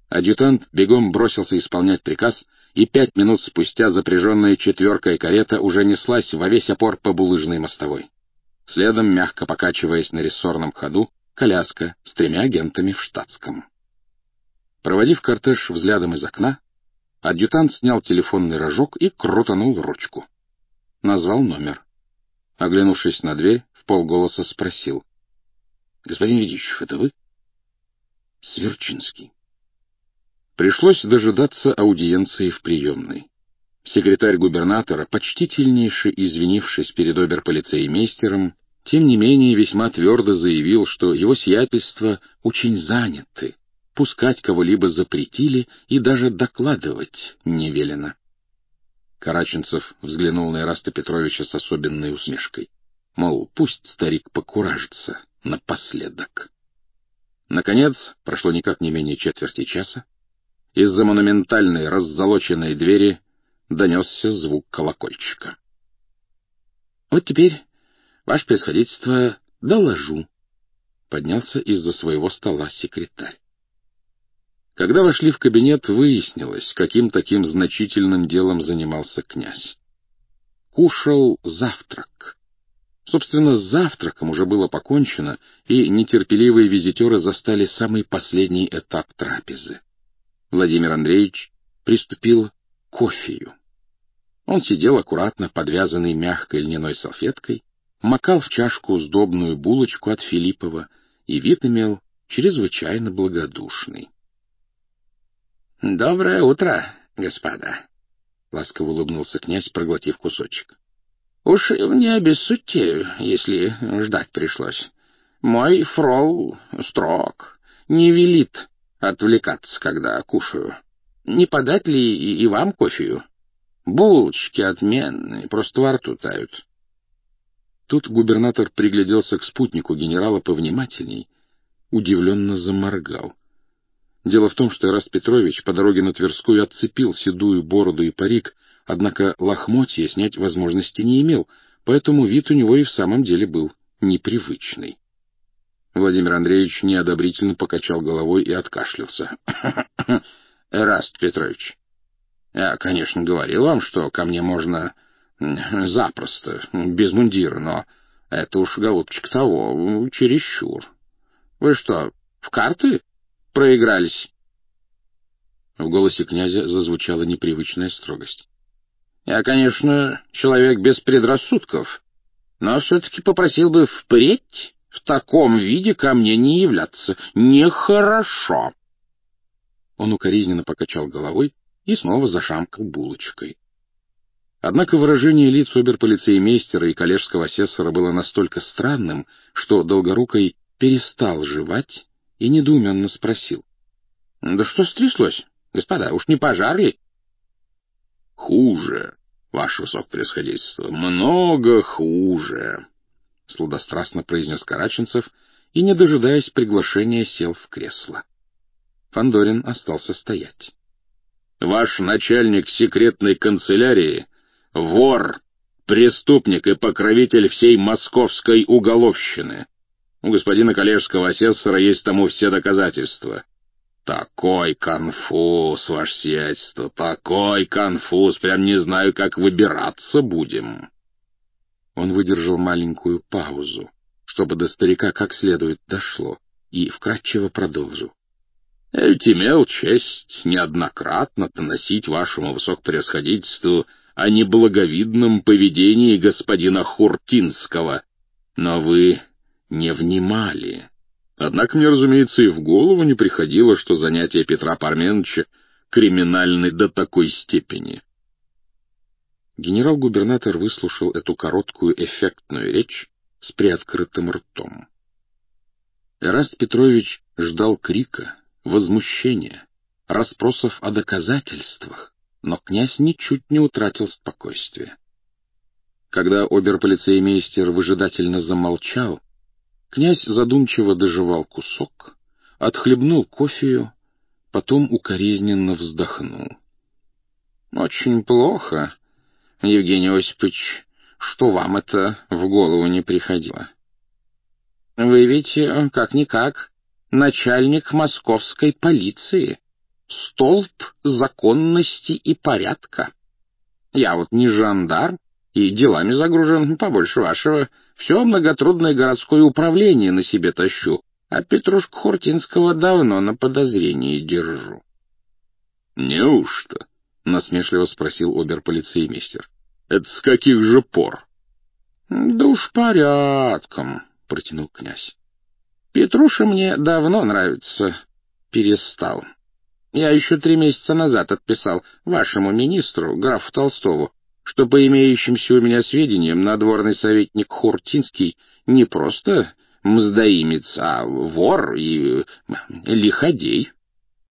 Адъютант бегом бросился исполнять приказ, и 5 минут спустя запряженная 4-я карета уже неслась во весь опор по булыжной мостовой. Следом, мягко покачиваясь на рессорном ходу, коляска с 3 агентами в штатском. Проводив кортеж взглядом из окна, адъютант снял телефонный рожок и крутанул ручку. Назвал номер. Оглянувшись на дверь, вполголоса спросил: «Господин Ведищев, это вы?» «Сверчинский». Пришлось дожидаться аудиенции в приемной. Секретарь губернатора, почтительнейше извинившись перед оберполицеймейстером, тем не менее весьма твердо заявил, что его сиятельство очень заняты, пускать кого-либо запретили и даже докладывать не велено. Караченцев взглянул на Ираста Петровича с особенной усмешкой. Мол, пусть старик покуражится напоследок. Наконец, прошло никак не менее четверти часа, из-за монументальной раззолоченной двери донесся звук колокольчика. «Вот теперь, ваше превосходительство, доложу», — поднялся из-за своего стола секретарь. Когда вошли в кабинет, выяснилось, каким таким значительным делом занимался князь. Кушал завтрак. Собственно, с завтраком уже было покончено, и нетерпеливые визитеры застали самый последний этап трапезы. Владимир Андреевич приступил к кофею. Он сидел аккуратно подвязанный мягкой льняной салфеткой, макал в чашку сдобную булочку от Филиппова, и вид имел чрезвычайно благодушный. — Доброе утро, господа! — ласково улыбнулся князь, проглотив кусочек. — Уж не обессудьте, если ждать пришлось. Мой фрол строг, не велит отвлекаться, когда кушаю. Не подать ли и вам кофею? Булочки отменные, просто во рту тают. Тут губернатор пригляделся к спутнику генерала повнимательней, удивленно заморгал. Дело в том, что Ираст Петрович по дороге на Тверскую отцепил седую бороду и парик, однако лохмотья снять возможности не имел, поэтому вид у него и в самом деле был непривычный. Владимир Андреевич неодобрительно покачал головой и откашлялся. — Эраст Петрович, я, конечно, говорил вам, что ко мне можно запросто, без мундира, но это уж, голубчик, того, чересчур. Вы что, в карты проигрались? В голосе князя зазвучала непривычная строгость. — Я, конечно, человек без предрассудков, но все-таки попросил бы впредь в таком виде ко мне не являться. Нехорошо. Он укоризненно покачал головой и снова зашамкал булочкой. Однако выражение лиц оберполицеймейстера и коллежского асессора было настолько странным, что Долгорукой перестал жевать и недоуменно спросил: — Да что стряслось, господа, уж не пожар ли? — Хуже, ваше высокопревосходительство, много хуже, — сладострастно произнес Караченцев и, не дожидаясь приглашения, сел в кресло. Фандорин остался стоять. — Ваш начальник секретной канцелярии — вор, преступник и покровитель всей московской уголовщины. У господина коллежского асессора есть тому все доказательства. Такой конфуз, ваше сиятельство, такой конфуз, прям не знаю, как выбираться будем. Он выдержал маленькую паузу, чтобы до старика как следует дошло, и вкратчиво продолжил. Я ведь имел честь неоднократно доносить вашему высокопревосходительству о неблаговидном поведении господина Хуртинского, но вы не внимали. Однако мне, разумеется, и в голову не приходило, что занятия Петра Парменовича криминальны до такой степени. Генерал-губернатор выслушал эту короткую эффектную речь с приоткрытым ртом. Эраст Петрович ждал крика, возмущения, расспросов о доказательствах, но князь ничуть не утратил спокойствия. Когда оберполицеймейстер выжидательно замолчал, князь задумчиво дожевал кусок, отхлебнул кофею, потом укоризненно вздохнул. — Очень плохо, Евгений Осипович, что вам это в голову не приходило. Вы ведь, как-никак, начальник московской полиции, столб законности и порядка. Я вот не жандарм и делами загружен побольше вашего. Все многотрудное городское управление на себе тащу, а Петрушку Хуртинского давно на подозрении держу». «Неужто?» — насмешливо спросил оберполицеймейстер. «Это с каких же пор?» «Да уж порядком», — протянул князь. «Петруша мне давно нравится, перестал. Я еще 3 месяца назад отписал вашему министру, графу Толстову, что по имеющимся у меня сведениям надворный советник Хуртинский не просто мздоимец, а вор и лиходей.